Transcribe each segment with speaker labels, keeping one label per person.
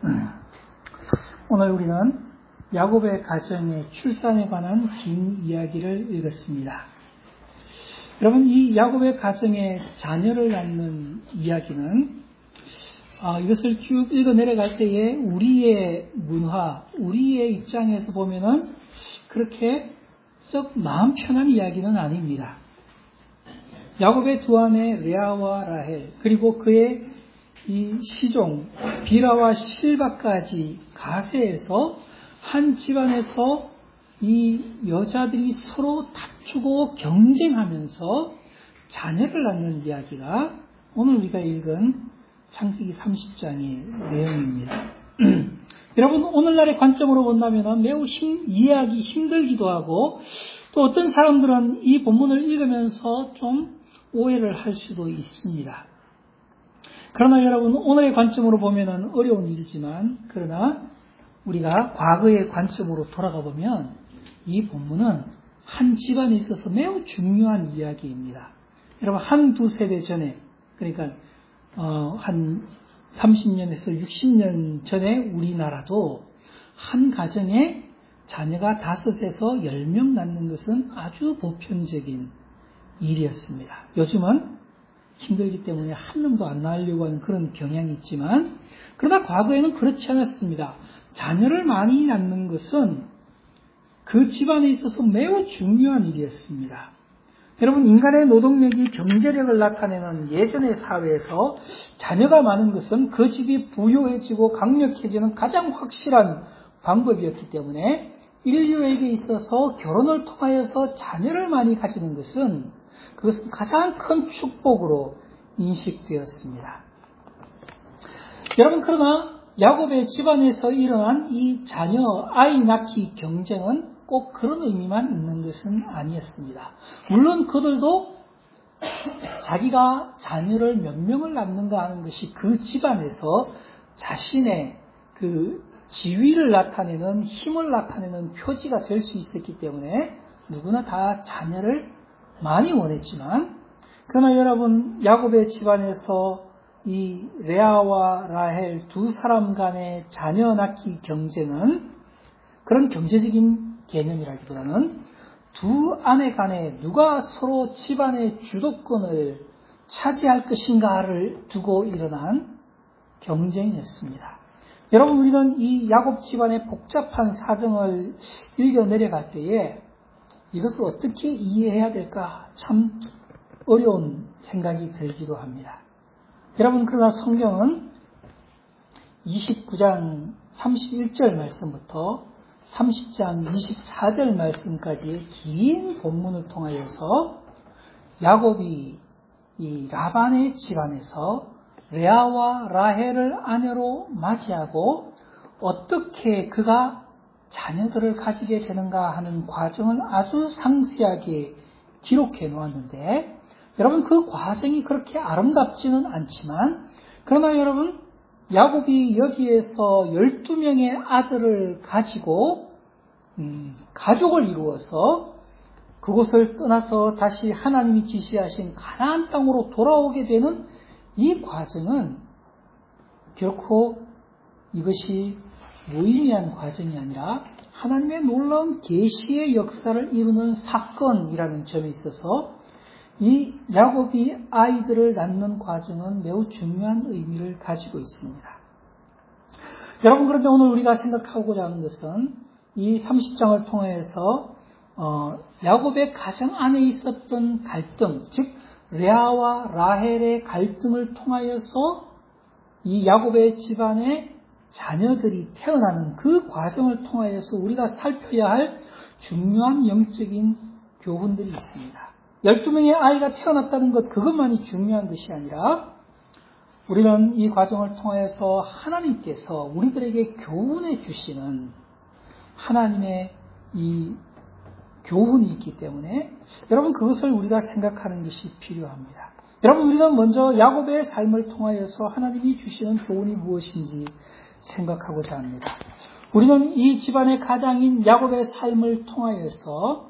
Speaker 1: 오늘 우리는 야곱의 가정의 출산에 관한 긴 이야기를 읽었습니다. 여러분, 이 야곱의 가정의 자녀를 낳는 이야기는 이것을 쭉 읽어 내려갈 때에 우리의 문화, 우리의 입장에서 보면은 그렇게 썩 마음 편한 이야기는 아닙니다. 야곱의 두 아내 레아와 라헬, 그리고 그의 이 시종 비라와 실바까지 가세에서 한 집안에서 이 여자들이 서로 다투고 경쟁하면서 자녀를 낳는 이야기가 오늘 우리가 읽은 창세기 30장의 내용입니다. 여러분, 오늘날의 관점으로 본다면 매우 이해하기 힘들기도 하고, 또 어떤 사람들은 이 본문을 읽으면서 좀 오해를 할 수도 있습니다. 그러나 여러분, 오늘의 관점으로 보면 어려운 일이지만, 그러나 우리가 과거의 관점으로 돌아가 보면 이 본문은 한 집안에 있어서 매우 중요한 이야기입니다. 여러분, 한두 세대 전에, 그러니까 한 30년에서 60년 전에 우리나라도 한 가정에 자녀가 5에서 10명 낳는 것은 아주 보편적인 일이었습니다. 요즘은 힘들기 때문에 한 명도 안 낳으려고 하는 그런 경향이 있지만, 그러나 과거에는 그렇지 않았습니다. 자녀를 많이 낳는 것은 그 집안에 있어서 매우 중요한 일이었습니다. 여러분, 인간의 노동력이 경제력을 나타내는 예전의 사회에서 자녀가 많은 것은 그 집이 부유해지고 강력해지는 가장 확실한 방법이었기 때문에 인류에게 있어서 결혼을 통하여서 자녀를 많이 가지는 것은 그것은 가장 큰 축복으로 인식되었습니다. 여러분, 그러나 야곱의 집안에서 일어난 이 자녀 아이 낳기 경쟁은 꼭 그런 의미만 있는 것은 아니었습니다. 물론 그들도 자기가 자녀를 몇 명을 낳는가 하는 것이 그 집안에서 자신의 그 지위를 나타내는, 힘을 나타내는 표지가 될 수 있었기 때문에 누구나 다 자녀를 많이 원했지만, 그러나 여러분, 야곱의 집안에서 이 레아와 라헬 두 사람 간의 자녀 낳기 경쟁은 그런 경제적인 개념이라기보다는 두 아내 간에 누가 서로 집안의 주도권을 차지할 것인가를 두고 일어난 경쟁이었습니다. 여러분, 우리는 이 야곱 집안의 복잡한 사정을 읽어 내려갈 때에 이것을 어떻게 이해해야 될까 참 어려운 생각이 들기도 합니다. 여러분, 그러나 성경은 29장 31절 말씀부터 30장 24절 말씀까지 긴 본문을 통하여서 야곱이 이 라반의 집안에서 레아와 라헬을 아내로 맞이하고 어떻게 그가 자녀들을 가지게 되는가 하는 과정을 아주 상세하게 기록해 놓았는데, 여러분, 그 과정이 그렇게 아름답지는 않지만, 그러나 여러분, 야곱이 여기에서 12명의 아들을 가지고 가족을 이루어서 그곳을 떠나서 다시 하나님이 지시하신 가나안 땅으로 돌아오게 되는 이 과정은 결코 이것이 무의미한 과정이 아니라 하나님의 놀라운 계시의 역사를 이루는 사건이라는 점에 있어서 이 야곱이 아이들을 낳는 과정은 매우 중요한 의미를 가지고 있습니다. 여러분, 그런데 오늘 우리가 생각하고자 하는 것은 이 30장을 통해서 야곱의 가정 안에 있었던 갈등, 즉 레아와 라헬의 갈등을 통하여서 이 야곱의 집안에 자녀들이 태어나는 그 과정을 통하여서 우리가 살펴야 할 중요한 영적인 교훈들이 있습니다. 12명의 아이가 태어났다는 것, 그것만이 중요한 것이 아니라 우리는 이 과정을 통해서 하나님께서 우리들에게 교훈해 주시는 하나님의 이 교훈이 있기 때문에 여러분, 그것을 우리가 생각하는 것이 필요합니다. 여러분, 우리는 먼저 야곱의 삶을 통하여서 하나님이 주시는 교훈이 무엇인지 생각하고자 합니다. 우리는 이 집안의 가장인 야곱의 삶을 통하여서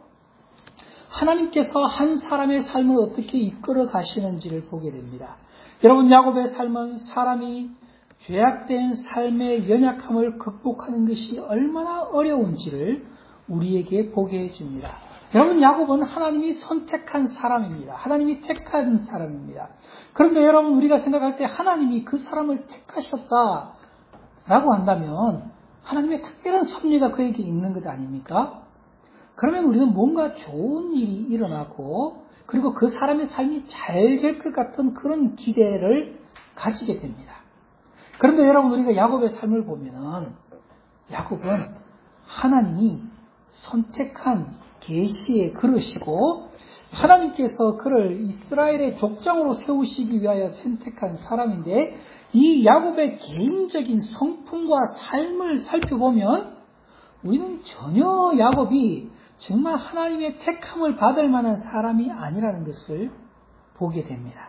Speaker 1: 하나님께서 한 사람의 삶을 어떻게 이끌어 가시는지를 보게 됩니다. 여러분, 야곱의 삶은 사람이 죄악된 삶의 연약함을 극복하는 것이 얼마나 어려운지를 우리에게 보게 해줍니다. 여러분, 야곱은 하나님이 선택한 사람입니다. 하나님이 택한 사람입니다. 그런데 여러분, 우리가 생각할 때 하나님이 그 사람을 택하셨다라고 한다면 하나님의 특별한 섭리가 그에게 있는 것 아닙니까? 그러면 우리는 뭔가 좋은 일이 일어나고 그리고 그 사람의 삶이 잘 될 것 같은 그런 기대를 가지게 됩니다. 그런데 여러분, 우리가 야곱의 삶을 보면은 야곱은 하나님이 선택한 계시의 그릇이고 하나님께서 그를 이스라엘의 족장으로 세우시기 위하여 선택한 사람인데 이 야곱의 개인적인 성품과 삶을 살펴보면 우리는 전혀 야곱이 정말 하나님의 택함을 받을 만한 사람이 아니라는 것을 보게 됩니다.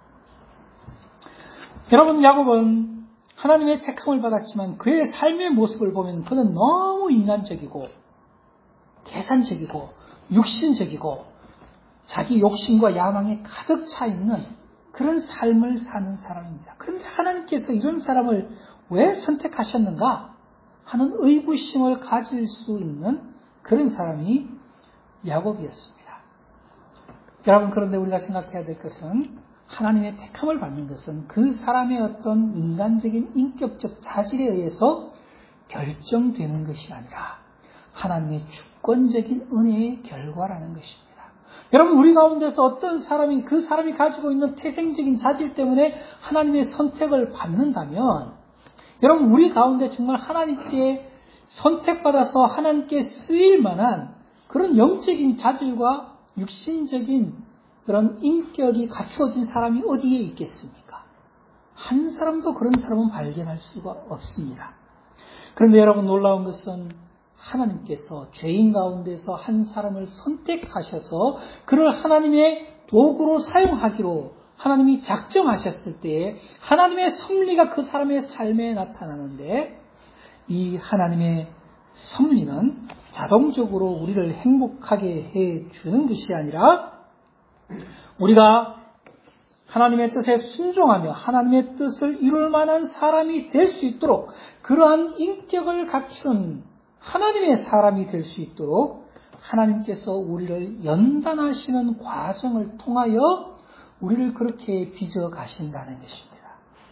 Speaker 1: 여러분, 야곱은 하나님의 택함을 받았지만 그의 삶의 모습을 보면 그는 너무 인간적이고 계산적이고 육신적이고 자기 욕심과 야망에 가득 차 있는 그런 삶을 사는 사람입니다. 그런데 하나님께서 이런 사람을 왜 선택하셨는가 하는 의구심을 가질 수 있는 그런 사람이 야곱이었습니다. 여러분, 그런데 우리가 생각해야 될 것은 하나님의 택함을 받는 것은 그 사람의 어떤 인간적인 인격적 자질에 의해서 결정되는 것이 아니라 하나님의 주권적인 은혜의 결과라는 것입니다. 여러분, 우리 가운데서 어떤 사람이 그 사람이 가지고 있는 태생적인 자질 때문에 하나님의 선택을 받는다면 여러분, 우리 가운데 정말 하나님께 선택받아서 하나님께 쓰일 만한 그런 영적인 자질과 육신적인 그런 인격이 갖추어진 사람이 어디에 있겠습니까? 한 사람도 그런 사람은 발견할 수가 없습니다. 그런데 여러분, 놀라운 것은 하나님께서 죄인 가운데서 한 사람을 선택하셔서 그를 하나님의 도구로 사용하기로 하나님이 작정하셨을 때에 하나님의 섭리가 그 사람의 삶에 나타나는데 이 하나님의 섭리는 자동적으로 우리를 행복하게 해주는 것이 아니라 우리가 하나님의 뜻에 순종하며 하나님의 뜻을 이룰 만한 사람이 될 수 있도록 그러한 인격을 갖춘 하나님의 사람이 될 수 있도록 하나님께서 우리를 연단하시는 과정을 통하여 우리를 그렇게 빚어 가신다는 것입니다.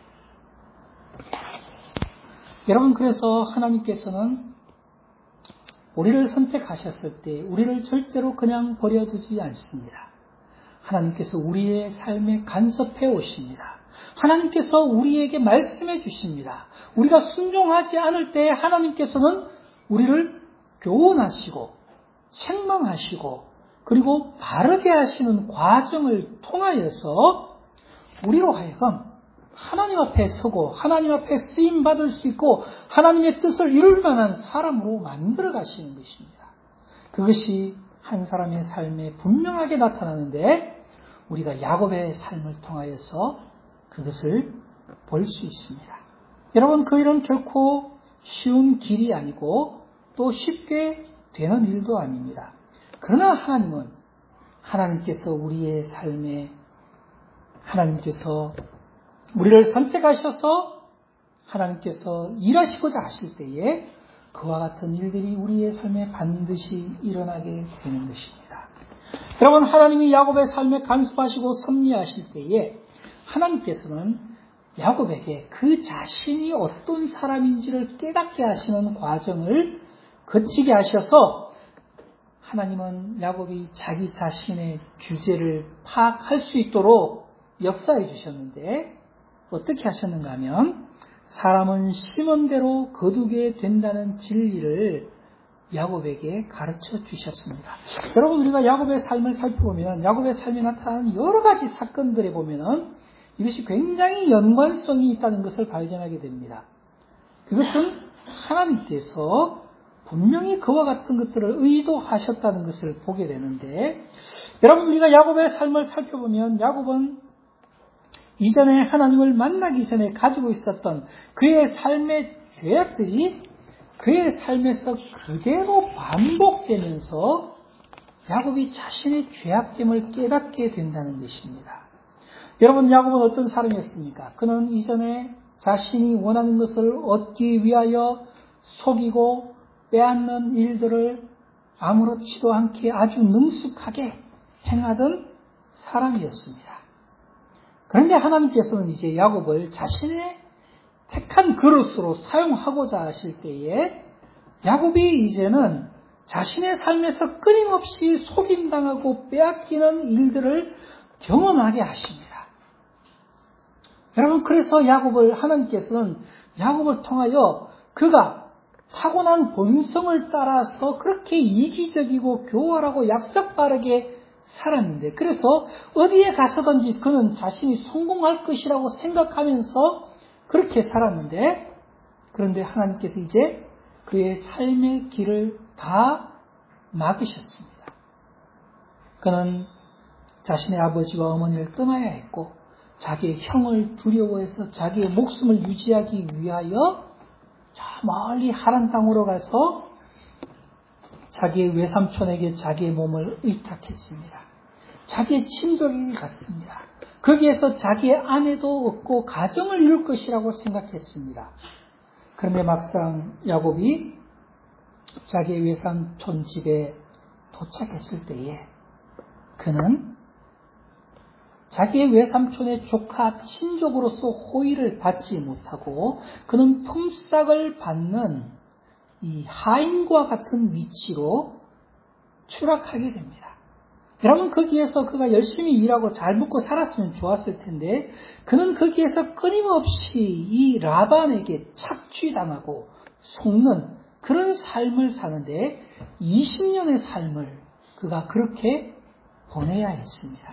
Speaker 1: 여러분, 그래서 하나님께서는 우리를 선택하셨을 때 우리를 절대로 그냥 버려두지 않습니다. 하나님께서 우리의 삶에 간섭해 오십니다. 하나님께서 우리에게 말씀해 주십니다. 우리가 순종하지 않을 때 하나님께서는 우리를 교훈하시고 책망하시고 그리고 바르게 하시는 과정을 통하여서 우리로 하여금 하나님 앞에 서고 하나님 앞에 쓰임받을 수 있고 하나님의 뜻을 이룰 만한 사람으로 만들어 가시는 것입니다. 그것이 한 사람의 삶에 분명하게 나타나는데 우리가 야곱의 삶을 통하여서 그것을 볼 수 있습니다. 여러분, 그 일은 결코 쉬운 길이 아니고 또 쉽게 되는 일도 아닙니다. 그러나 하나님께서 우리의 삶에 하나님께서 우리를 선택하셔서 하나님께서 일하시고자 하실 때에 그와 같은 일들이 우리의 삶에 반드시 일어나게 되는 것입니다. 여러분, 하나님이 야곱의 삶에 간섭하시고 섭리하실 때에 하나님께서는 야곱에게 그 자신이 어떤 사람인지를 깨닫게 하시는 과정을 거치게 하셔서 하나님은 야곱이 자기 자신의 주제를 파악할 수 있도록 역사해 주셨는데 어떻게 하셨는가 하면 사람은 심은 대로 거두게 된다는 진리를 야곱에게 가르쳐 주셨습니다. 여러분, 우리가 야곱의 삶을 살펴보면 야곱의 삶에 나타나는 여러 가지 사건들에 보면 이것이 굉장히 연관성이 있다는 것을 발견하게 됩니다. 그것은 하나님께서 분명히 그와 같은 것들을 의도하셨다는 것을 보게 되는데 여러분, 우리가 야곱의 삶을 살펴보면 야곱은 이전에 하나님을 만나기 전에 가지고 있었던 그의 삶의 죄악들이 그의 삶에서 그대로 반복되면서 야곱이 자신의 죄악됨을 깨닫게 된다는 것입니다. 여러분, 야곱은 어떤 사람이었습니까? 그는 이전에 자신이 원하는 것을 얻기 위하여 속이고 빼앗는 일들을 아무렇지도 않게 아주 능숙하게 행하던 사람이었습니다. 그런데 하나님께서는 이제 야곱을 자신의 택한 그릇으로 사용하고자 하실 때에 야곱이 이제는 자신의 삶에서 끊임없이 속임당하고 빼앗기는 일들을 경험하게 하십니다. 여러분, 그래서 하나님께서는 야곱을 통하여 그가 타고난 본성을 따라서 그렇게 이기적이고 교활하고 약삭빠르게 살았는데, 그래서 어디에 가서든지 그는 자신이 성공할 것이라고 생각하면서 그렇게 살았는데, 그런데 하나님께서 이제 그의 삶의 길을 다 막으셨습니다. 그는 자신의 아버지와 어머니를 떠나야 했고, 자기의 형을 두려워해서 자기의 목숨을 유지하기 위하여 저 멀리 하란 땅으로 가서 자기의 외삼촌에게 자기의 몸을 의탁했습니다. 자기의 친족에게 갔습니다. 거기에서 자기의 아내도 얻고 가정을 이룰 것이라고 생각했습니다. 그런데 막상 야곱이 자기의 외삼촌 집에 도착했을 때에 그는 자기의 외삼촌의 조카 친족으로서 호의를 받지 못하고 그는 품삯을 받는 이 하인과 같은 위치로 추락하게 됩니다. 여러분, 거기에서 그가 열심히 일하고 잘 먹고 살았으면 좋았을 텐데 그는 거기에서 끊임없이 이 라반에게 착취당하고 속는 그런 삶을 사는데 20년의 삶을 그가 그렇게 보내야 했습니다.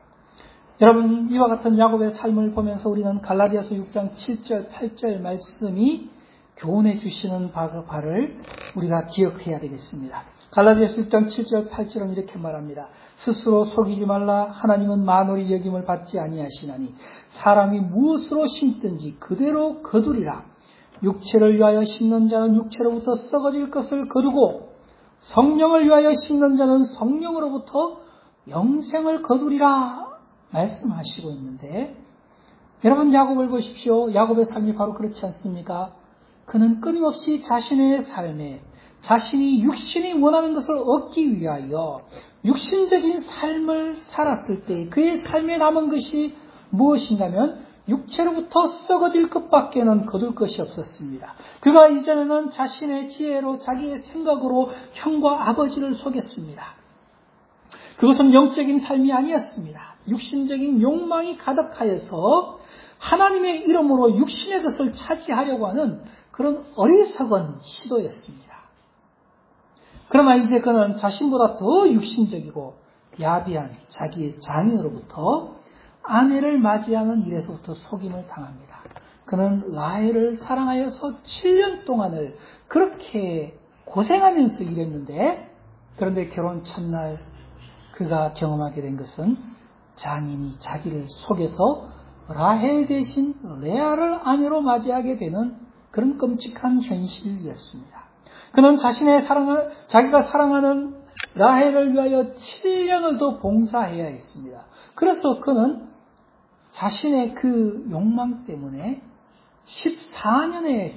Speaker 1: 여러분, 이와 같은 야곱의 삶을 보면서 우리는 갈라디아서 6장 7절 8절 말씀이 교훈해 주시는 바를 우리가 기억해야 되겠습니다. 갈라디아서 6장 7절 8절은 이렇게 말합니다. 스스로 속이지 말라. 하나님은 만홀히 여김을 받지 아니하시나니 사람이 무엇으로 심든지 그대로 거두리라. 육체를 위하여 심는 자는 육체로부터 썩어질 것을 거두고 성령을 위하여 심는 자는 성령으로부터 영생을 거두리라 말씀하시고 있는데, 여러분, 야곱을 보십시오. 야곱의 삶이 바로 그렇지 않습니까? 그는 끊임없이 자신의 삶에 자신이 육신이 원하는 것을 얻기 위하여 육신적인 삶을 살았을 때 그의 삶에 남은 것이 무엇인가면 육체로부터 썩어질 것밖에는 거둘 것이 없었습니다. 그가 이전에는 자신의 지혜로 자기의 생각으로 형과 아버지를 속였습니다. 그것은 영적인 삶이 아니었습니다. 육신적인 욕망이 가득하여서 하나님의 이름으로 육신의 것을 차지하려고 하는 그런 어리석은 시도였습니다. 그러나 이제 그는 자신보다 더 육신적이고 야비한 자기의 장인으로부터 아내를 맞이하는 일에서부터 속임을 당합니다. 그는 라헬을 사랑하여서 7년 동안을 그렇게 고생하면서 일했는데, 그런데 결혼 첫날 그가 경험하게 된 것은 장인이 자기를 속여서 라헬 대신 레아를 아내로 맞이하게 되는 그런 끔찍한 현실이었습니다. 그는 자기가 사랑하는 라헬을 위하여 7년을 더 봉사해야 했습니다. 그래서 그는 자신의 그 욕망 때문에 14년의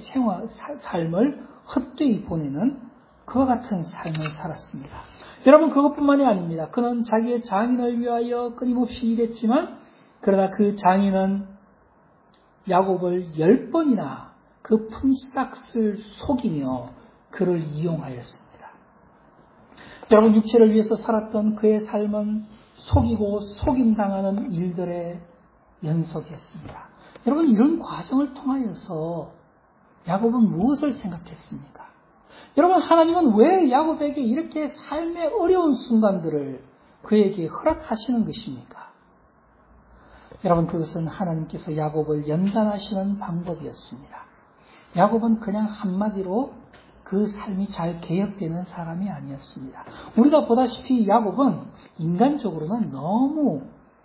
Speaker 1: 삶을 헛되이 보내는 그와 같은 삶을 살았습니다. 여러분, 그것뿐만이 아닙니다. 그는 자기의 장인을 위하여 끊임없이 일했지만, 그러나 그 장인은 야곱을 10번이나 그 품삯을 속이며 그를 이용하였습니다. 여러분, 육체를 위해서 살았던 그의 삶은 속이고 속임당하는 일들의 연속이었습니다. 여러분, 이런 과정을 통하여서 야곱은 무엇을 생각했습니까? 여러분, 하나님은 왜 야곱에게 이렇게 삶의 어려운 순간들을 그에게 허락하시는 것입니까? 여러분, 그것은 하나님께서 야곱을 연단하시는 방법이었습니다. 야곱은 그냥 한마디로 그 삶이 잘 개혁되는 사람이 아니었습니다. 우리가 보다시피 야곱은 인간적으로는 너무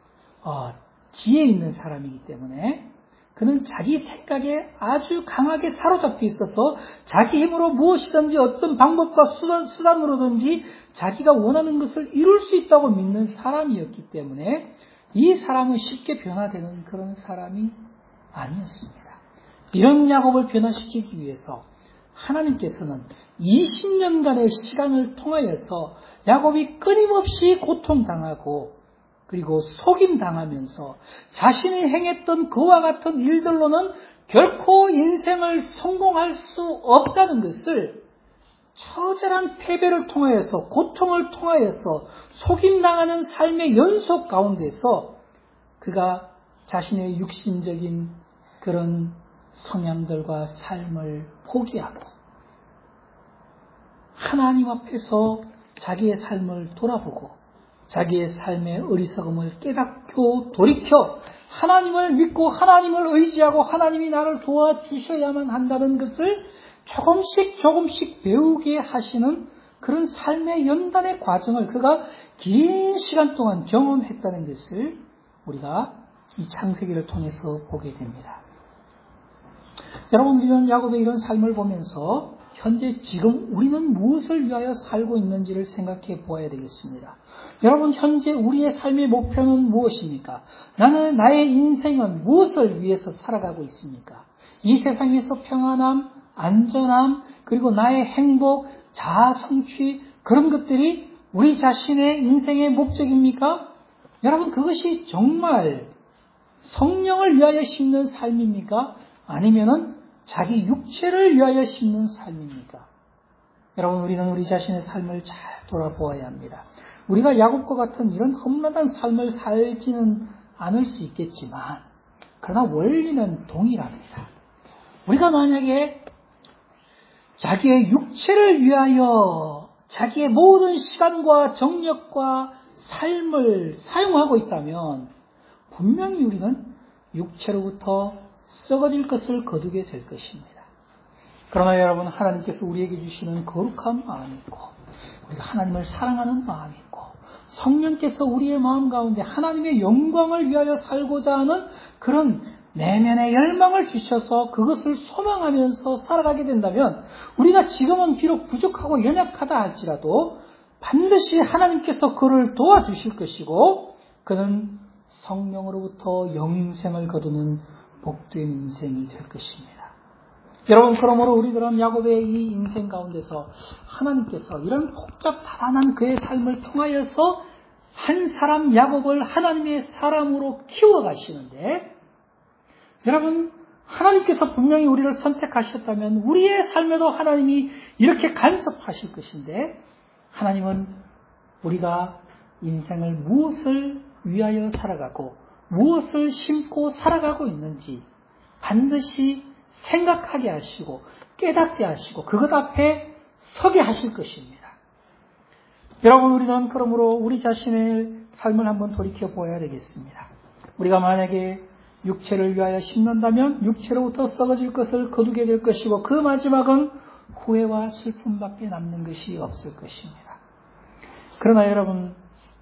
Speaker 1: 지혜 있는 사람이기 때문에 그는 자기 생각에 아주 강하게 사로잡혀 있어서 자기 힘으로 무엇이든지 어떤 방법과 수단으로든지 자기가 원하는 것을 이룰 수 있다고 믿는 사람이었기 때문에 이 사람은 쉽게 변화되는 그런 사람이 아니었습니다. 이런 야곱을 변화시키기 위해서 하나님께서는 20년간의 시간을 통하여서 야곱이 끊임없이 고통당하고 그리고 속임당하면서 자신이 행했던 그와 같은 일들로는 결코 인생을 성공할 수 없다는 것을 처절한 패배를 통하여서 고통을 통하여서 속임당하는 삶의 연속 가운데서 그가 자신의 육신적인 그런 성향들과 삶을 포기하고 하나님 앞에서 자기의 삶을 돌아보고 자기의 삶의 어리석음을 깨닫고 돌이켜 하나님을 믿고 하나님을 의지하고 하나님이 나를 도와주셔야만 한다는 것을 조금씩 배우게 하시는 그런 삶의 연단의 과정을 그가 긴 시간 동안 경험했다는 것을 우리가 이 창세기를 통해서 보게 됩니다. 여러분, 우리는 야곱의 이런 삶을 보면서 현재 지금 우리는 무엇을 위하여 살고 있는지를 생각해 보아야 되겠습니다. 여러분, 현재 우리의 삶의 목표는 무엇입니까? 나의 인생은 무엇을 위해서 살아가고 있습니까? 이 세상에서 평안함, 안전함, 그리고 나의 행복, 자아 성취, 그런 것들이 우리 자신의 인생의 목적입니까? 여러분, 그것이 정말 성령을 위하여 심는 삶입니까? 아니면은 자기 육체를 위하여 심는 삶입니까? 여러분, 우리는 우리 자신의 삶을 잘 돌아보아야 합니다. 우리가 야곱과 같은 이런 험난한 삶을 살지는 않을 수 있겠지만 그러나 원리는 동일합니다. 우리가 만약에 자기의 육체를 위하여 자기의 모든 시간과 정력과 삶을 사용하고 있다면 분명히 우리는 육체로부터 썩어질 것을 거두게 될 것입니다. 그러나 여러분, 하나님께서 우리에게 주시는 거룩한 마음이 있고 우리가 하나님을 사랑하는 마음이 있고 성령께서 우리의 마음 가운데 하나님의 영광을 위하여 살고자 하는 그런 내면의 열망을 주셔서 그것을 소망하면서 살아가게 된다면 우리가 지금은 비록 부족하고 연약하다 할지라도 반드시 하나님께서 그를 도와주실 것이고 그는 성령으로부터 영생을 거두는 복된 인생이 될 것입니다. 여러분, 그러므로 우리들은 야곱의 이 인생 가운데서 하나님께서 이런 복잡다단한 그의 삶을 통하여서 한 사람 야곱을 하나님의 사람으로 키워가시는데 여러분, 하나님께서 분명히 우리를 선택하셨다면 우리의 삶에도 하나님이 이렇게 간섭하실 것인데 하나님은 우리가 인생을 무엇을 위하여 살아가고 무엇을 심고 살아가고 있는지 반드시 생각하게 하시고 깨닫게 하시고 그것 앞에 서게 하실 것입니다. 여러분, 우리는 그러므로 우리 자신의 삶을 한번 돌이켜 보아야 되겠습니다. 우리가 만약에 육체를 위하여 심는다면 육체로부터 썩어질 것을 거두게 될 것이고 그 마지막은 후회와 슬픔밖에 남는 것이 없을 것입니다. 그러나 여러분,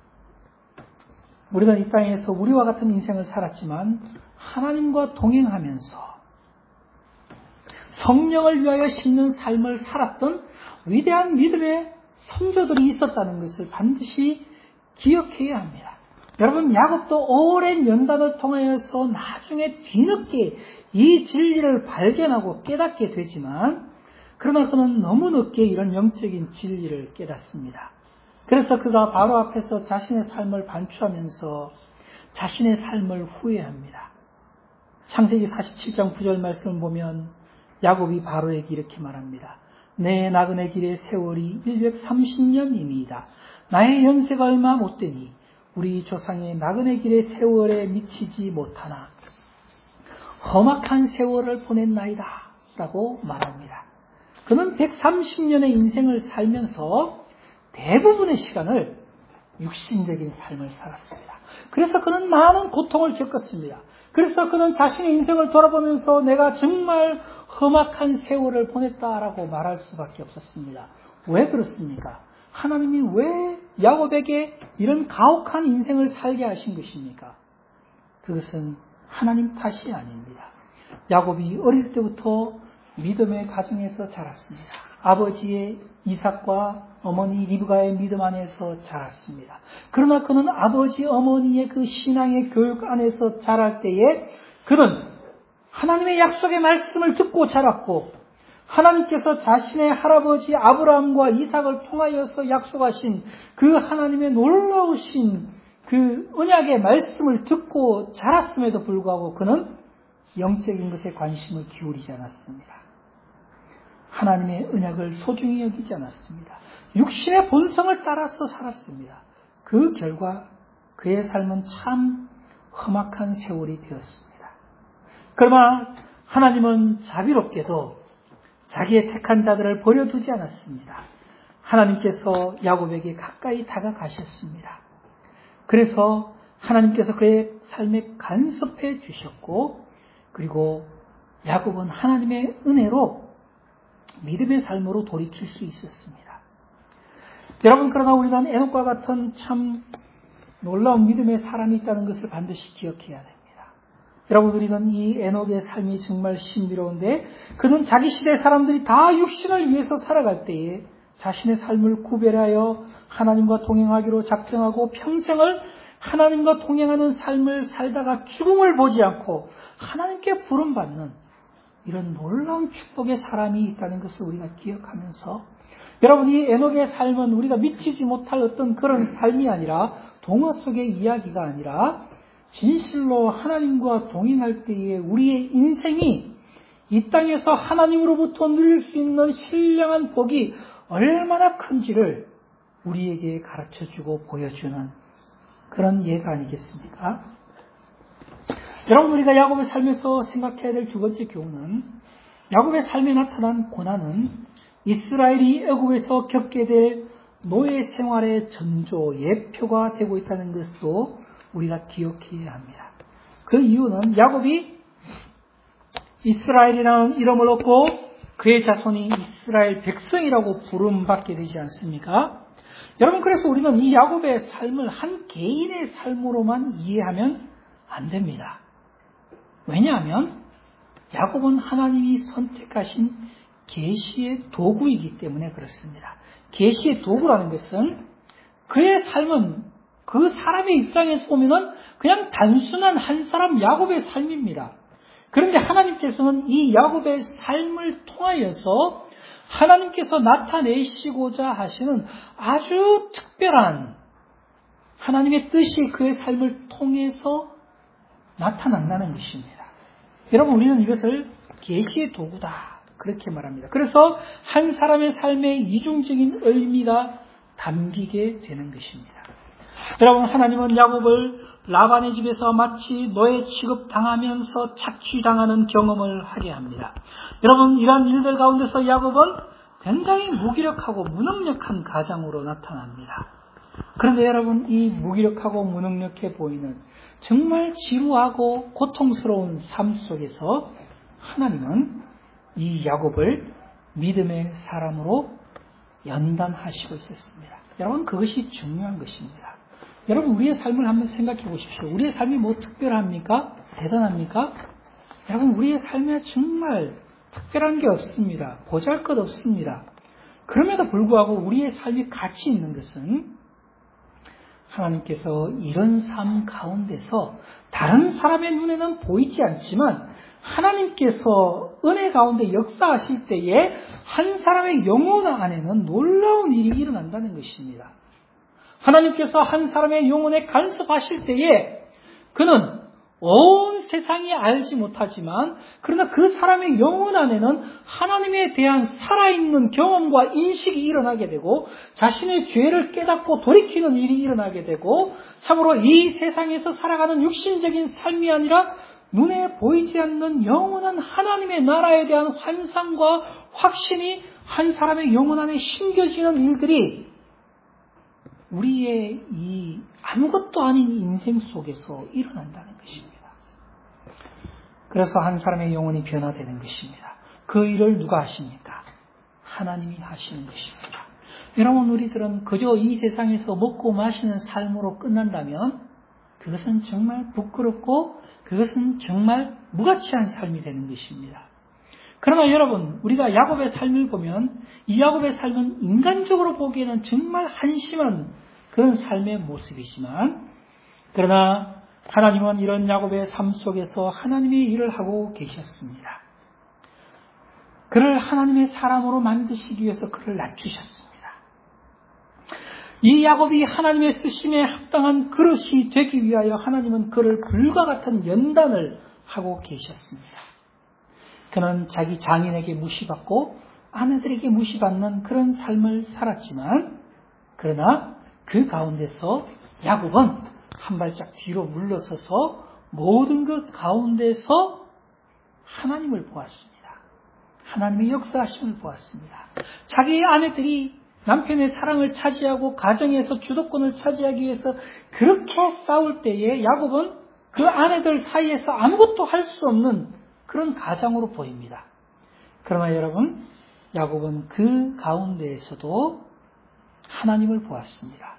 Speaker 1: 우리는 이 땅에서 우리와 같은 인생을 살았지만 하나님과 동행하면서 성령을 위하여 심는 삶을 살았던 위대한 믿음의 선조들이 있었다는 것을 반드시 기억해야 합니다. 여러분, 야곱도 오랜 연단을 통하여서 나중에 뒤늦게 이 진리를 발견하고 깨닫게 되지만 그러나 그는 너무 늦게 이런 영적인 진리를 깨닫습니다. 그래서 그가 바로 앞에서 자신의 삶을 반추하면서 자신의 삶을 후회합니다. 창세기 47장 9절 말씀을 보면 야곱이 바로에게 이렇게 말합니다. 내 나그네 길의 세월이 130년이니이다. 나의 연세가 얼마 못되니 우리 조상의 나그네 길의 세월에 미치지 못하나 험악한 세월을 보냈나이다 라고 말합니다. 그는 130년의 인생을 살면서 대부분의 시간을 육신적인 삶을 살았습니다. 그래서 그는 많은 고통을 겪었습니다. 그래서 그는 자신의 인생을 돌아보면서 내가 정말 험악한 세월을 보냈다라고 말할 수밖에 없었습니다. 왜 그렇습니까? 하나님이 왜 야곱에게 이런 가혹한 인생을 살게 하신 것입니까? 그것은 하나님 탓이 아닙니다. 야곱이 어릴 때부터 믿음의 가정에서 자랐습니다. 아버지의 이삭과 어머니 리브가의 믿음 안에서 자랐습니다. 그러나 그는 아버지 어머니의 그 신앙의 교육 안에서 자랄 때에 그는 하나님의 약속의 말씀을 듣고 자랐고 하나님께서 자신의 할아버지 아브라함과 이삭을 통하여서 약속하신 그 하나님의 놀라우신 그 언약의 말씀을 듣고 자랐음에도 불구하고 그는 영적인 것에 관심을 기울이지 않았습니다. 하나님의 언약을 소중히 여기지 않았습니다. 육신의 본성을 따라서 살았습니다. 그 결과 그의 삶은 참 험악한 세월이 되었습니다. 그러나 하나님은 자비롭게도 자기의 택한 자들을 버려두지 않았습니다. 하나님께서 야곱에게 가까이 다가가셨습니다. 그래서 하나님께서 그의 삶에 간섭해 주셨고 그리고 야곱은 하나님의 은혜로 믿음의 삶으로 돌이킬 수 있었습니다. 여러분, 그러나 우리는 에녹과 같은 참 놀라운 믿음의 사람이 있다는 것을 반드시 기억해야 됩니다. 여러분, 우리는 이 에녹의 삶이 정말 신비로운데 그는 자기 시대 사람들이 다 육신을 위해서 살아갈 때에 자신의 삶을 구별하여 하나님과 동행하기로 작정하고 평생을 하나님과 동행하는 삶을 살다가 죽음을 보지 않고 하나님께 부름받는 이런 놀라운 축복의 사람이 있다는 것을 우리가 기억하면서 여러분, 이 에녹의 삶은 우리가 미치지 못할 어떤 그런 삶이 아니라 동화 속의 이야기가 아니라 진실로 하나님과 동행할 때에 우리의 인생이 이 땅에서 하나님으로부터 누릴 수 있는 신령한 복이 얼마나 큰지를 우리에게 가르쳐주고 보여주는 그런 예가 아니겠습니까? 여러분, 우리가 야곱의 삶에서 생각해야 될 두 번째 교훈은 야곱의 삶에 나타난 고난은 이스라엘이 애굽에서 겪게 될 노예 생활의 전조, 예표가 되고 있다는 것도 우리가 기억해야 합니다. 그 이유는 야곱이 이스라엘이라는 이름을 얻고 그의 자손이 이스라엘 백성이라고 부름받게 되지 않습니까? 여러분, 그래서 우리는 이 야곱의 삶을 한 개인의 삶으로만 이해하면 안 됩니다. 왜냐하면 야곱은 하나님이 선택하신 계시의 도구이기 때문에 그렇습니다. 계시의 도구라는 것은 그의 삶은 그 사람의 입장에서 보면은 그냥 단순한 한 사람 야곱의 삶입니다. 그런데 하나님께서는 이 야곱의 삶을 통하여서 하나님께서 나타내시고자 하시는 아주 특별한 하나님의 뜻이 그의 삶을 통해서 나타난다는 것입니다. 여러분, 우리는 이것을 계시의 도구다 그렇게 말합니다. 그래서 한 사람의 삶에 이중적인 의미가 담기게 되는 것입니다. 여러분, 하나님은 야곱을 라반의 집에서 마치 노예 취급당하면서 착취당하는 경험을 하게 합니다. 여러분, 이러한 일들 가운데서 야곱은 굉장히 무기력하고 무능력한 가장으로 나타납니다. 그런데 여러분, 이 무기력하고 무능력해 보이는 정말 지루하고 고통스러운 삶 속에서 하나님은 이 야곱을 믿음의 사람으로 연단하시고 있었습니다. 여러분, 그것이 중요한 것입니다. 여러분, 우리의 삶을 한번 생각해 보십시오. 우리의 삶이 뭐 특별합니까? 대단합니까? 여러분, 우리의 삶에 정말 특별한 게 없습니다. 보잘것없습니다. 그럼에도 불구하고 우리의 삶이 가치 있는 것은 하나님께서 이런 삶 가운데서 다른 사람의 눈에는 보이지 않지만 하나님께서 은혜 가운데 역사하실 때에 한 사람의 영혼 안에는 놀라운 일이 일어난다는 것입니다. 하나님께서 한 사람의 영혼에 간섭하실 때에 그는 온 세상이 알지 못하지만 그러나 그 사람의 영혼 안에는 하나님에 대한 살아있는 경험과 인식이 일어나게 되고 자신의 죄를 깨닫고 돌이키는 일이 일어나게 되고 참으로 이 세상에서 살아가는 육신적인 삶이 아니라 눈에 보이지 않는 영원한 하나님의 나라에 대한 환상과 확신이 한 사람의 영혼 안에 심겨지는 일들이 우리의 이 아무것도 아닌 인생 속에서 일어난다는 것입니다. 그래서 한 사람의 영혼이 변화되는 것입니다. 그 일을 누가 하십니까? 하나님이 하시는 것입니다. 여러분, 우리들은 그저 이 세상에서 먹고 마시는 삶으로 끝난다면 그것은 정말 부끄럽고 그것은 정말 무가치한 삶이 되는 것입니다. 그러나 여러분, 우리가 야곱의 삶을 보면 이 야곱의 삶은 인간적으로 보기에는 정말 한심한 그런 삶의 모습이지만 그러나 하나님은 이런 야곱의 삶 속에서 하나님의 일을 하고 계셨습니다. 그를 하나님의 사람으로 만드시기 위해서 그를 낮추셨습니다. 이 야곱이 하나님의 쓰심에 합당한 그릇이 되기 위하여 하나님은 그를 불과 같은 연단을 하고 계셨습니다. 그는 자기 장인에게 무시받고 아내들에게 무시받는 그런 삶을 살았지만, 그러나 그 가운데서 야곱은 한 발짝 뒤로 물러서서 모든 것 가운데서 하나님을 보았습니다. 하나님의 역사하심을 보았습니다. 자기 아내들이 남편의 사랑을 차지하고 가정에서 주도권을 차지하기 위해서 그렇게 싸울 때에 야곱은 그 아내들 사이에서 아무것도 할 수 없는 그런 가장으로 보입니다. 그러나 여러분, 야곱은 그 가운데에서도 하나님을 보았습니다.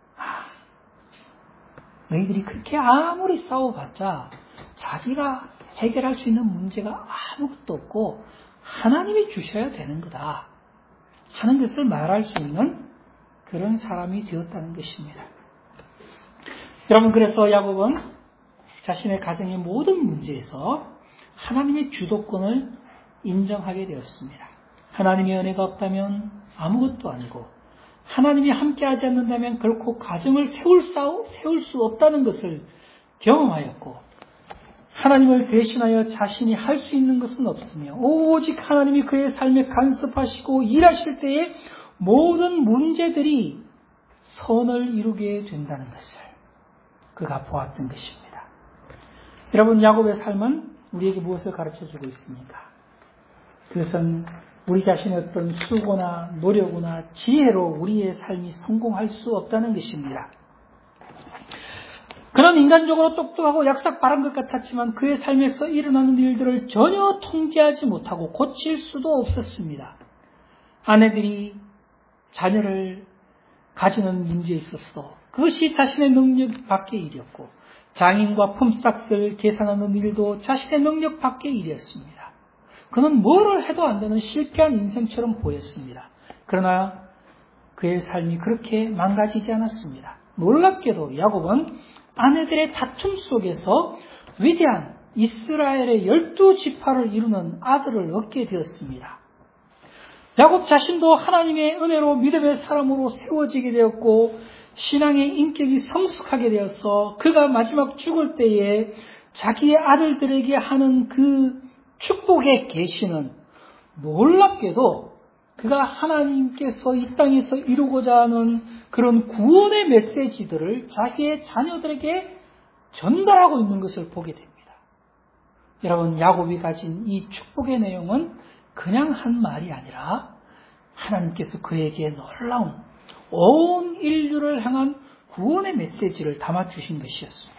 Speaker 1: 너희들이 그렇게 아무리 싸워봤자 자기가 해결할 수 있는 문제가 아무것도 없고 하나님이 주셔야 되는 거다 하는 것을 말할 수 있는 그런 사람이 되었다는 것입니다. 여러분, 그래서 야곱은 자신의 가정의 모든 문제에서 하나님의 주도권을 인정하게 되었습니다. 하나님의 은혜가 없다면 아무것도 아니고, 하나님이 함께하지 않는다면 결코 가정을 세울 수 없다는 것을 경험하였고, 하나님을 대신하여 자신이 할 수 있는 것은 없으며 오직 하나님이 그의 삶에 간섭하시고 일하실 때에 모든 문제들이 선을 이루게 된다는 것을 그가 보았던 것입니다. 여러분, 야곱의 삶은 우리에게 무엇을 가르쳐주고 있습니까? 그것은 우리 자신의 어떤 수고나 노력이나 지혜로 우리의 삶이 성공할 수 없다는 것입니다. 그는 인간적으로 똑똑하고 약삭 바른 것 같았지만 그의 삶에서 일어나는 일들을 전혀 통제하지 못하고 고칠 수도 없었습니다. 아내들이 자녀를 가지는 문제에 있어서 그것이 자신의 능력 밖의 일이었고, 장인과 품삯을 계산하는 일도 자신의 능력 밖의 일이었습니다. 그는 뭐를 해도 안 되는 실패한 인생처럼 보였습니다. 그러나 그의 삶이 그렇게 망가지지 않았습니다. 놀랍게도 야곱은 아내들의 다툼 속에서 위대한 이스라엘의 12지파를 이루는 아들을 얻게 되었습니다. 야곱 자신도 하나님의 은혜로 믿음의 사람으로 세워지게 되었고, 신앙의 인격이 성숙하게 되어서 그가 마지막 죽을 때에 자기의 아들들에게 하는 그 축복의 계시는 놀랍게도 그가 하나님께서 이 땅에서 이루고자 하는 그런 구원의 메시지들을 자기의 자녀들에게 전달하고 있는 것을 보게 됩니다. 여러분, 야곱이 가진 이 축복의 내용은 그냥 한 말이 아니라 하나님께서 그에게 놀라운 온 인류를 향한 구원의 메시지를 담아주신 것이었습니다.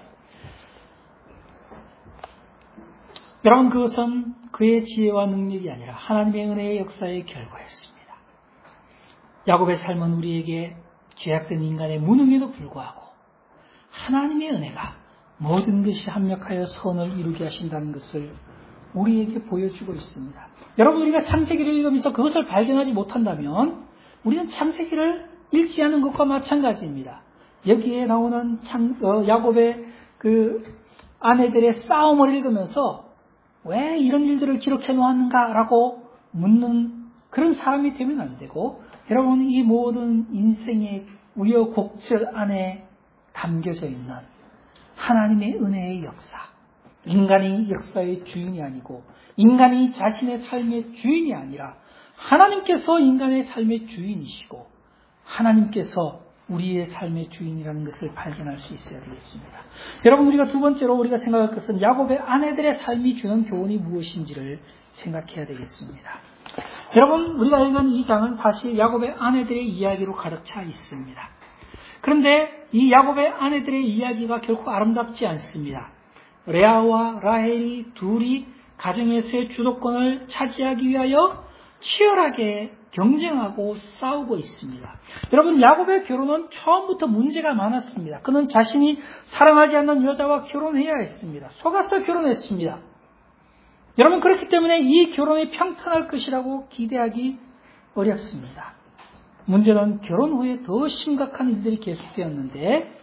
Speaker 1: 여러분, 그것은 그의 지혜와 능력이 아니라 하나님의 은혜의 역사의 결과였습니다. 야곱의 삶은 우리에게 죄악된 인간의 무능에도 불구하고 하나님의 은혜가 모든 것이 합력하여 선을 이루게 하신다는 것을 우리에게 보여주고 있습니다. 여러분, 우리가 창세기를 읽으면서 그것을 발견하지 못한다면 우리는 창세기를 읽지 않은 것과 마찬가지입니다. 여기에 나오는 야곱의 그 아내들의 싸움을 읽으면서 왜 이런 일들을 기록해 놓았는가라고 묻는 그런 사람이 되면 안 되고, 여러분, 이 모든 인생의 우여곡절 안에 담겨져 있는 하나님의 은혜의 역사, 인간이 역사의 주인이 아니고 인간이 자신의 삶의 주인이 아니라 하나님께서 인간의 삶의 주인이시고 하나님께서 우리의 삶의 주인이라는 것을 발견할 수 있어야 되겠습니다. 여러분, 우리가 두 번째로 우리가 생각할 것은 야곱의 아내들의 삶이 주는 교훈이 무엇인지를 생각해야 되겠습니다. 여러분, 우리가 읽은 이 장은 사실 야곱의 아내들의 이야기로 가득 차 있습니다. 그런데 이 야곱의 아내들의 이야기가 결코 아름답지 않습니다. 레아와 라헬이 둘이 가정에서의 주도권을 차지하기 위하여 치열하게 경쟁하고 싸우고 있습니다. 여러분, 야곱의 결혼은 처음부터 문제가 많았습니다. 그는 자신이 사랑하지 않는 여자와 결혼해야 했습니다. 속아서 결혼했습니다. 여러분, 그렇기 때문에 이 결혼이 평탄할 것이라고 기대하기 어렵습니다. 문제는 결혼 후에 더 심각한 일들이 계속되었는데,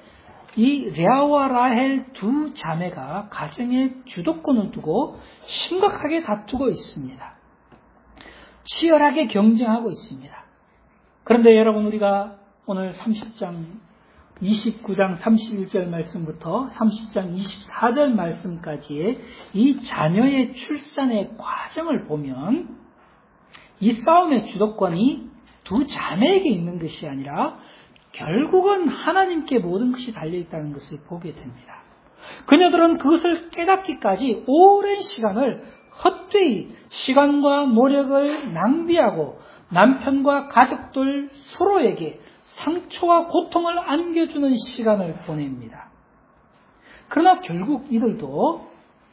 Speaker 1: 이 레아와 라헬 두 자매가 가정의 주도권을 두고 심각하게 다투고 있습니다. 치열하게 경쟁하고 있습니다. 그런데 여러분, 우리가 오늘 30장 29장 31절 말씀부터 30장 24절 말씀까지의 이 자녀의 출산의 과정을 보면 이 싸움의 주도권이 두 자매에게 있는 것이 아니라 결국은 하나님께 모든 것이 달려있다는 것을 보게 됩니다. 그녀들은 그것을 깨닫기까지 오랜 시간을 헛되이 시간과 노력을 낭비하고 남편과 가족들 서로에게 상처와 고통을 안겨주는 시간을 보냅니다. 그러나 결국 이들도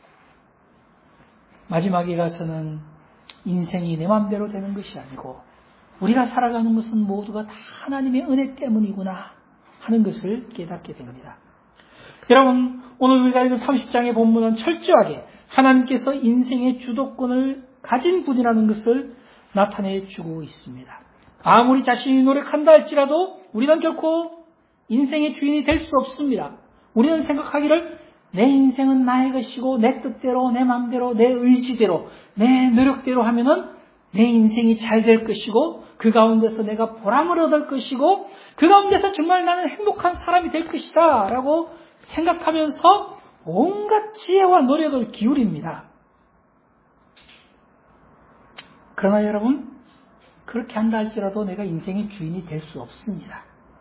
Speaker 1: 마지막에 가서는 인생이 내 마음대로 되는 것이 아니고 우리가 살아가는 것은 모두가 다 하나님의 은혜 때문이구나 하는 것을 깨닫게 됩니다. 여러분, 오늘 우리가 읽은 30장의 본문은 철저하게 하나님께서 인생의 주도권을 가진 분이라는 것을 나타내 주고 있습니다. 아무리 자신이 노력한다 할지라도 우리는 결코 인생의 주인이 될 수 없습니다. 우리는 생각하기를 내 인생은 나의 것이고 내 뜻대로, 내 마음대로, 내 의지대로, 내 노력대로 하면은 내 인생이 잘 될 것이고 그 가운데서 내가 보람을 얻을 것이고 그 가운데서 정말 나는 행복한 사람이 될 것이다 라고 생각하면서 온갖 지혜와 노력을 기울입니다. 그러나 여러분, 그렇게 한다 할지라도 내가 인생의 주인이 될 수 없습니다.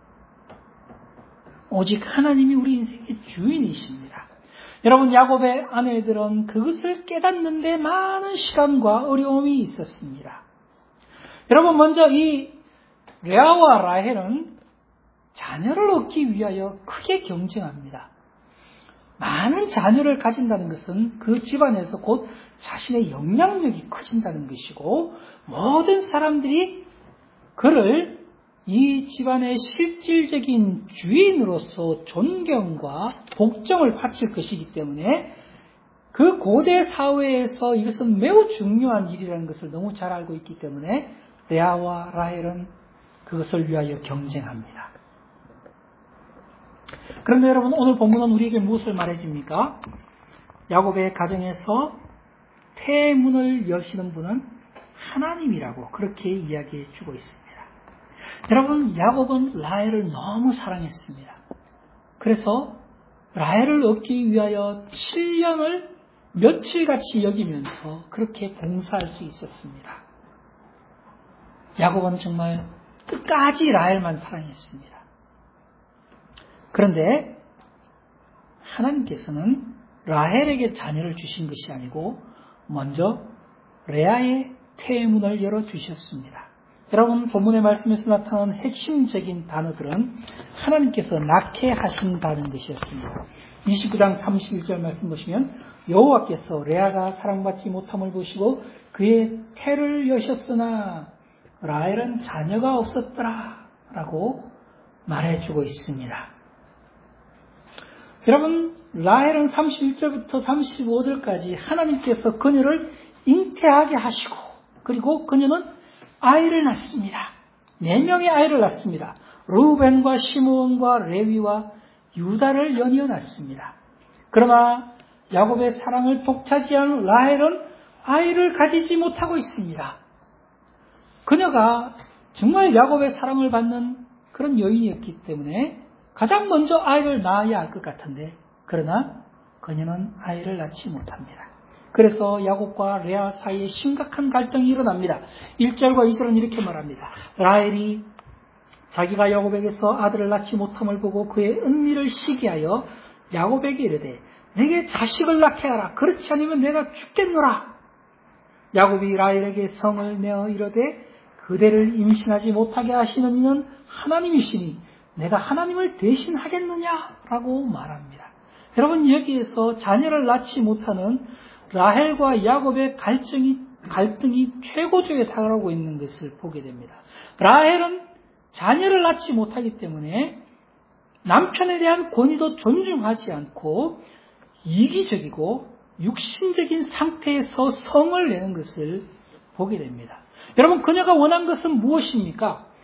Speaker 1: 오직 하나님이 우리 인생의 주인이십니다. 여러분, 야곱의 아내들은 그것을 깨닫는 데 많은 시간과 어려움이 있었습니다. 여러분, 먼저 이 레아와 라헬은 자녀를 얻기 위하여 크게 경쟁합니다. 많은 자녀를 가진다는 것은 그 집안에서 곧 자신의 영향력이 커진다는 것이고 모든 사람들이 그를 이 집안의 실질적인 주인으로서 존경과 복종을 바칠 것이기 때문에 그 고대 사회에서 이것은 매우 중요한 일이라는 것을 너무 잘 알고 있기 때문에 레아와 라헬은 그것을 위하여 경쟁합니다. 그런데 여러분, 오늘 본문은 우리에게 무엇을 말해줍니까? 야곱의 가정에서 태의 문을 여시는 분은 하나님이라고 그렇게 이야기해 주고 있습니다. 여러분, 야곱은 라헬을 너무 사랑했습니다. 그래서 라헬을 얻기 위하여 7년을 며칠같이 여기면서 그렇게 봉사할 수 있었습니다. 야곱은 정말 끝까지 라헬만 사랑했습니다. 그런데 하나님께서는 라헬에게 자녀를 주신 것이 아니고 먼저 레아의 태문을 열어주셨습니다. 여러분, 본문의 말씀에서 나타나는 핵심적인 단어들은 하나님께서 낳게 하신다는 것이었습니다. 29장 31절 말씀 보시면 여호와께서 레아가 사랑받지 못함을 보시고 그의 태를 여셨으나 라헬은 자녀가 없었더라 라고 말해주고 있습니다. 여러분, 라헬은 31절부터 35절까지 하나님께서 그녀를 잉태하게 하시고 그리고 그녀는 아이를 낳습니다. 4명의 아이를 낳습니다. 루벤과 시므온과 레위와 유다를 연이어 낳습니다. 그러나 야곱의 사랑을 독차지한 라헬은 아이를 가지지 못하고 있습니다. 그녀가 정말 야곱의 사랑을 받는 그런 여인이었기 때문에 가장 먼저 아이를 낳아야 할 것 같은데 그러나 그녀는 아이를 낳지 못합니다. 그래서 야곱과 레아 사이에 심각한 갈등이 일어납니다. 1절과 2절은 이렇게 말합니다. 라헬이 자기가 야곱에게서 아들을 낳지 못함을 보고 그의 은미를 시기하여 야곱에게 이르되 내게 자식을 낳게 하라. 그렇지 않으면 내가 죽겠노라. 야곱이 라헬에게 성을 내어 이르되 그대를 임신하지 못하게 하시는 이는 하나님이시니 내가 하나님을 대신하겠느냐라고 말합니다. 여러분, 여기에서 자녀를 낳지 못하는 라헬과 야곱의 갈등이 최고조에 달하고 있는 것을 보게 됩니다. 라헬은 자녀를 낳지 못하기 때문에 남편에 대한 권위도 존중하지 않고 이기적이고 육신적인 상태에서 성을 내는 것을 보게 됩니다. 여러분, 그녀가 원한 것은 무엇입니까?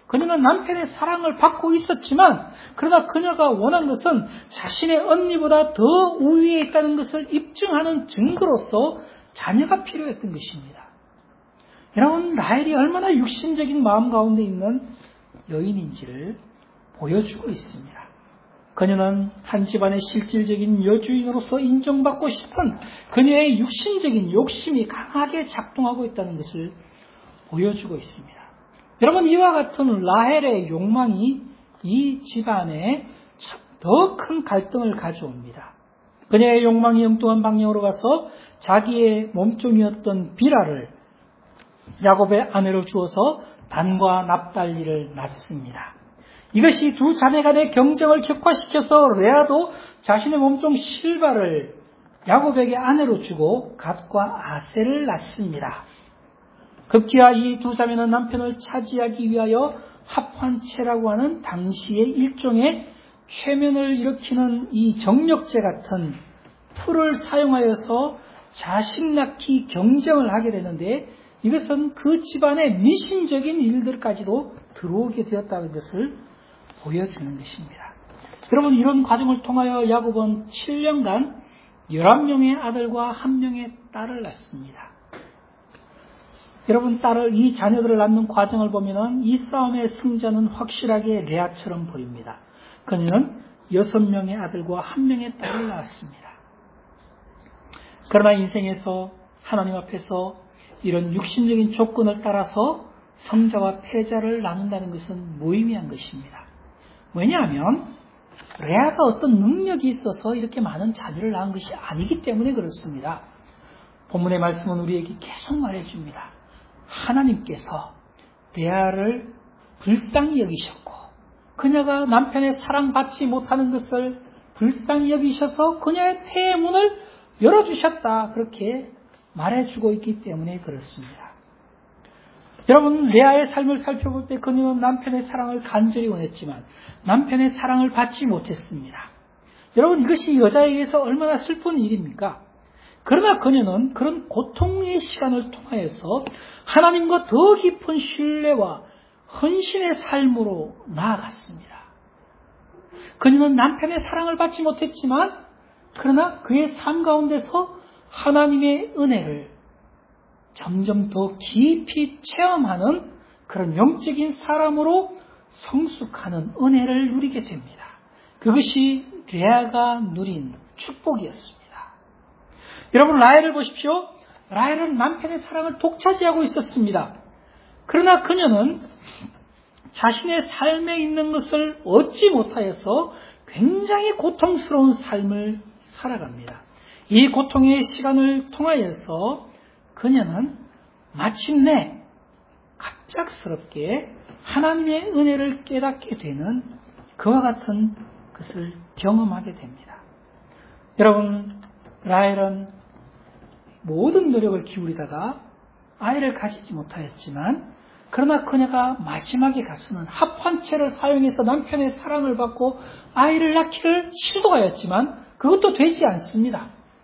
Speaker 1: 그녀는 남편의 사랑을 받고 있었지만 그러나 그녀가 원한 것은 자신의 언니보다 더 우위에 있다는 것을 입증하는 증거로서 자녀가 필요했던 것입니다. 여러분, 라헬이 얼마나 육신적인 마음 가운데 있는 여인인지를 보여주고 있습니다. 그녀는 한 집안의 실질적인 여주인으로서 인정받고 싶은 그녀의 육신적인 욕심이 강하게 작동하고 있다는 것을 보여주고 있습니다. 여러분, 이와 같은 라헬의 욕망이 이 집안에 더 큰 갈등을 가져옵니다. 그녀의 욕망이 엉뚱한 방향으로 가서 자기의 몸종이었던 비라를 야곱의 아내로 주어서 단과 납달리를 낳습니다. 이것이 두 자매 간의 경쟁을 격화시켜서 레아도 자신의 몸종 실바를 야곱에게 아내로 주고 갓과 아셀을 낳습니다. 급기야 이 두 자매는 남편을 차지하기 위하여 합환체라고 하는 당시의 일종의 최면을 일으키는 이 정력제 같은 풀을 사용하여서 자식 낳기 경쟁을 하게 되는데 이것은 그 집안의 미신적인 일들까지도 들어오게 되었다는 것을 보여주는 것입니다. 여러분, 이런 과정을 통하여 야곱은 7년간 11명의 아들과 1명의 딸을 낳습니다. 여러분, 이 자녀들을 낳는 과정을 보면 이 싸움의 승자는 확실하게 레아처럼 보입니다. 그녀는 6명의 아들과 1명의 딸을 낳았습니다. 그러나 인생에서 하나님 앞에서 이런 육신적인 조건을 따라서 성자와 패자를 나눈다는 것은 무의미한 것입니다. 왜냐하면 레아가 어떤 능력이 있어서 이렇게 많은 자녀를 낳은 것이 아니기 때문에 그렇습니다. 본문의 말씀은 우리에게 계속 말해줍니다. 하나님께서 레아를 불쌍히 여기셨고 그녀가 남편의 사랑받지 못하는 것을 불쌍히 여기셔서 그녀의 태의 문을 열어주셨다. 그렇게 말해주고 있기 때문에 그렇습니다. 여러분, 레아의 삶을 살펴볼 때 그녀는 남편의 사랑을 간절히 원했지만 남편의 사랑을 받지 못했습니다. 여러분, 이것이 여자에게서 얼마나 슬픈 일입니까? 그러나 그녀는 그런 고통의 시간을 통하여서 하나님과 더 깊은 신뢰와 헌신의 삶으로 나아갔습니다. 그녀는 남편의 사랑을 받지 못했지만 그러나 그의 삶 가운데서 하나님의 은혜를 점점 더 깊이 체험하는 그런 영적인 사람으로 성숙하는 은혜를 누리게 됩니다. 그것이 레아가 누린 축복이었습니다. 여러분, 라헬을 보십시오. 라헬은 남편의 사랑을 독차지하고 있었습니다. 그러나 그녀는 자신의 삶에 있는 것을 얻지 못하여서 굉장히 고통스러운 삶을 살아갑니다. 이 고통의 시간을 통하여서 그녀는 마침내 갑작스럽게 하나님의 은혜를 깨닫게 되는 그와 같은 것을 경험하게 됩니다. 여러분, 라헬은 모든 노력을 기울이다가 아이를 가지지 못하였지만 그러나 그녀가 마지막에 가서는 합환체를 사용해서 남편의 사랑을 받고 아이를 낳기를 시도하였지만 그것도 되지 않습니다.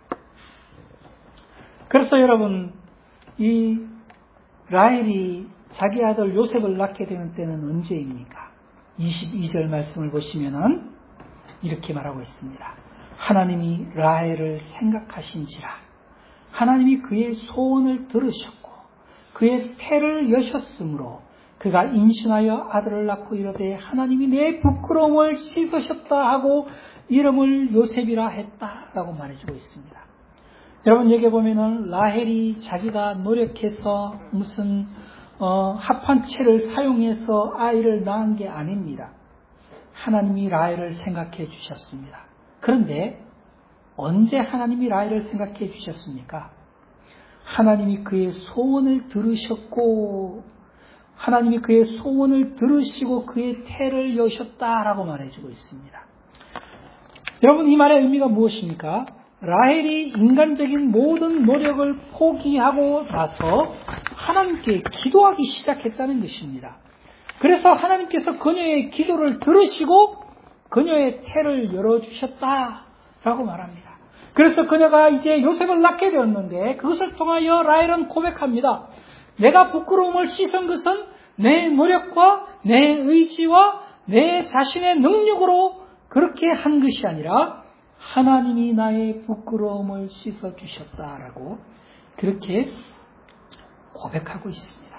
Speaker 1: 그래서 여러분, 이 라헬이 자기 아들 요셉을 낳게 되는 때는 언제입니까? 22절 말씀을 보시면은 이렇게 말하고 있습니다. 하나님이 라헬을 생각하신지라 하나님이 그의 소원을 들으셨고 그의 태를 여셨으므로 그가 임신하여 아들을 낳고 이르되 하나님이 내 부끄러움을 씻으셨다 하고 이름을 요셉이라 했다라고 말해주고 있습니다. 여러분, 여기 보면은 라헬이 자기가 노력해서 무슨 합환체를 사용해서 아이를 낳은 게 아닙니다. 하나님이 라헬을 생각해 주셨습니다. 그런데 언제 하나님이 라헬을 생각해 주셨습니까? 하나님이 그의 소원을 들으셨고 하나님이 그의 소원을 들으시고 그의 태를 여셨다라고 말해주고 있습니다. 여러분, 이 말의 의미가 무엇입니까? 라헬이 인간적인 모든 노력을 포기하고 나서 하나님께 기도하기 시작했다는 것입니다. 그래서 하나님께서 그녀의 기도를 들으시고 그녀의 태를 열어주셨다라고 말합니다. 그래서 그녀가 이제 요셉을 낳게 되었는데 그것을 통하여 라헬은 고백합니다. 내가 부끄러움을 씻은 것은 내 노력과 내 의지와 내 자신의 능력으로 그렇게 한 것이 아니라 하나님이 나의 부끄러움을 씻어주셨다라고 그렇게 고백하고 있습니다.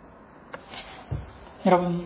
Speaker 1: 여러분,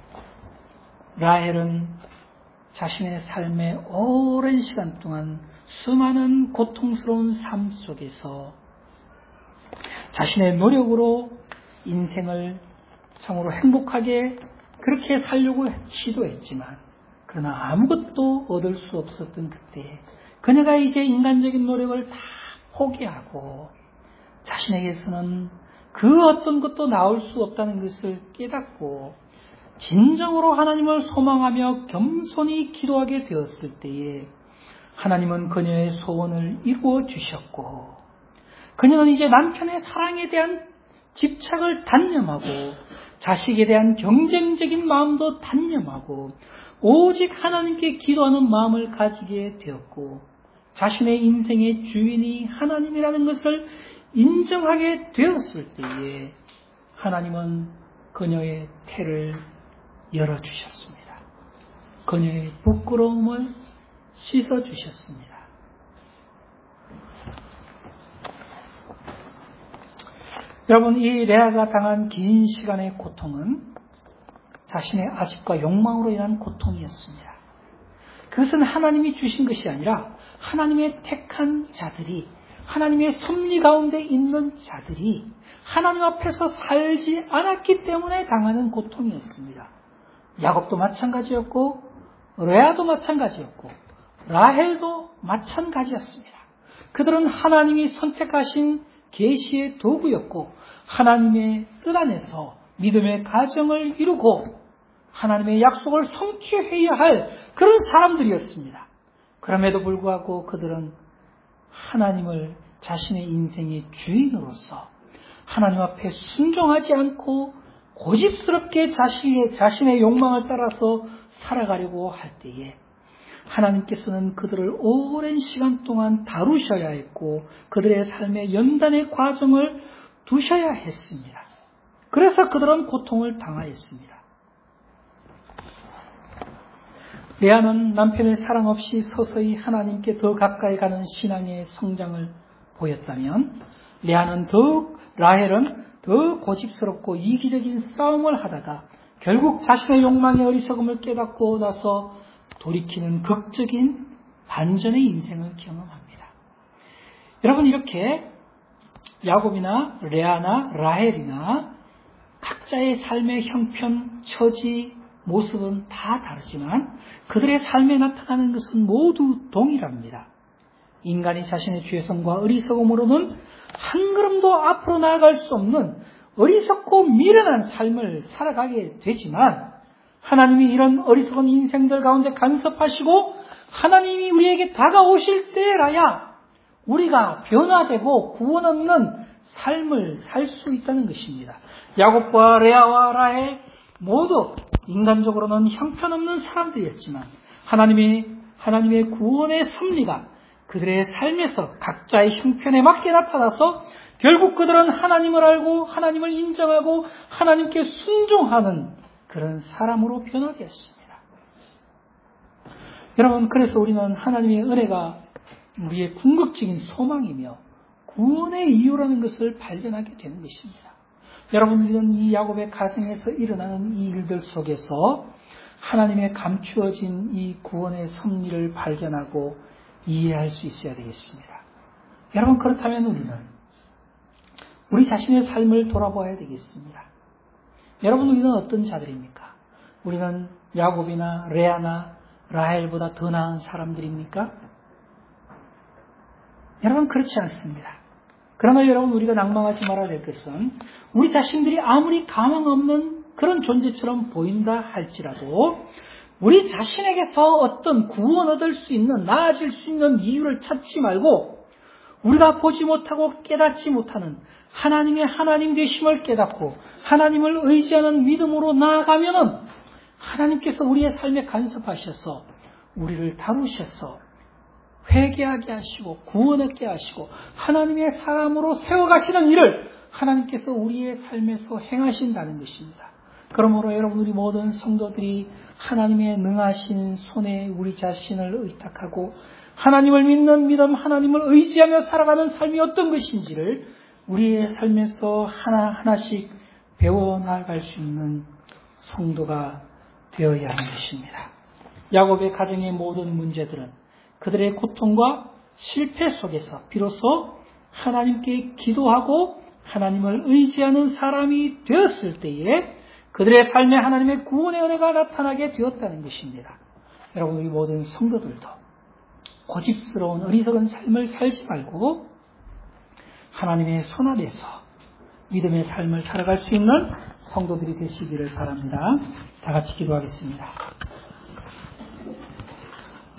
Speaker 1: 라헬은 자신의 삶의 오랜 시간 동안 수많은 고통스러운 삶 속에서 자신의 노력으로 인생을 참으로 행복하게 그렇게 살려고 시도했지만 그러나 아무것도 얻을 수 없었던 그때 그녀가 이제 인간적인 노력을 다 포기하고 자신에게서는 그 어떤 것도 나올 수 없다는 것을 깨닫고 진정으로 하나님을 소망하며 겸손히 기도하게 되었을 때에 하나님은 그녀의 소원을 이루어 주셨고 그녀는 이제 남편의 사랑에 대한 집착을 단념하고 자식에 대한 경쟁적인 마음도 단념하고 오직 하나님께 기도하는 마음을 가지게 되었고 자신의 인생의 주인이 하나님이라는 것을 인정하게 되었을 때에 하나님은 그녀의 태를 열어주셨습니다. 그녀의 부끄러움을 씻어주셨습니다. 여러분, 이 레아가 당한 긴 시간의 고통은 자신의 아집과 욕망으로 인한 고통이었습니다. 그것은 하나님이 주신 것이 아니라 하나님의 택한 자들이 하나님의 섭리 가운데 있는 자들이 하나님 앞에서 살지 않았기 때문에 당하는 고통이었습니다. 야곱도 마찬가지였고 레아도 마찬가지였고 라헬도 마찬가지였습니다. 그들은 하나님이 선택하신 계시의 도구였고 하나님의 뜻 안에서 믿음의 가정을 이루고 하나님의 약속을 성취해야 할 그런 사람들이었습니다. 그럼에도 불구하고 그들은 하나님을 자신의 인생의 주인으로서 하나님 앞에 순종하지 않고 고집스럽게 자신의 욕망을 따라서 살아가려고 할 때에 하나님께서는 그들을 오랜 시간 동안 다루셔야 했고 그들의 삶의 연단의 과정을 두셔야 했습니다. 그래서 그들은 고통을 당하였습니다. 레아는 남편의 사랑 없이 서서히 하나님께 더 가까이 가는 신앙의 성장을 보였다면 라헬은 더 고집스럽고 이기적인 싸움을 하다가 결국 자신의 욕망의 어리석음을 깨닫고 나서 돌이키는 극적인 반전의 인생을 경험합니다. 여러분, 이렇게 야곱이나 레아나 라헬이나 각자의 삶의 형편, 처지, 모습은 다 다르지만 그들의 삶에 나타나는 것은 모두 동일합니다. 인간이 자신의 죄성과 어리석음으로는 한 걸음도 앞으로 나아갈 수 없는 어리석고 미련한 삶을 살아가게 되지만 하나님이 이런 어리석은 인생들 가운데 간섭하시고 하나님이 우리에게 다가오실 때라야 우리가 변화되고 구원 얻는 삶을 살 수 있다는 것입니다. 야곱과 레아와 라헬 모두 인간적으로는 형편없는 사람들이었지만 하나님의 구원의 섭리가 그들의 삶에서 각자의 형편에 맞게 나타나서 결국 그들은 하나님을 알고 하나님을 인정하고 하나님께 순종하는 그런 사람으로 변화되었습니다. 여러분, 그래서 우리는 하나님의 은혜가 우리의 궁극적인 소망이며 구원의 이유라는 것을 발견하게 되는 것입니다. 여러분, 우리는 이 야곱의 가정에서 일어나는 이 일들 속에서 하나님의 감추어진 이 구원의 섭리를 발견하고 이해할 수 있어야 되겠습니다. 여러분, 그렇다면 우리 자신의 삶을 돌아봐야 되겠습니다. 여러분, 우리는 어떤 자들입니까? 우리는 야곱이나 레아나 라헬보다 더 나은 사람들입니까? 여러분, 그렇지 않습니다. 그러나 여러분, 우리가 낭망하지 말아야 될 것은 우리 자신들이 아무리 가망 없는 그런 존재처럼 보인다 할지라도 우리 자신에게서 어떤 구원 얻을 수 있는, 나아질 수 있는 이유를 찾지 말고 우리가 보지 못하고 깨닫지 못하는 하나님의 하나님 되심을 깨닫고 하나님을 의지하는 믿음으로 나아가면은 하나님께서 우리의 삶에 간섭하셔서 우리를 다루셔서 회개하게 하시고 구원 얻게 하시고 하나님의 사람으로 세워가시는 일을 하나님께서 우리의 삶에서 행하신다는 것입니다. 그러므로 여러분 우리 모든 성도들이 하나님의 능하신 손에 우리 자신을 의탁하고 하나님을 믿는 믿음, 하나님을 의지하며 살아가는 삶이 어떤 것인지를 우리의 삶에서 하나하나씩 배워나갈 수 있는 성도가 되어야 하는 것입니다. 야곱의 가정의 모든 문제들은 그들의 고통과 실패 속에서 비로소 하나님께 기도하고 하나님을 의지하는 사람이 되었을 때에 그들의 삶에 하나님의 구원의 은혜가 나타나게 되었다는 것입니다. 여러분 우리 모든 성도들도 고집스러운 어리석은 삶을 살지 말고 하나님의 손 아래서 믿음의 삶을 살아갈 수 있는 성도들이 되시기를 바랍니다. 다 같이 기도하겠습니다.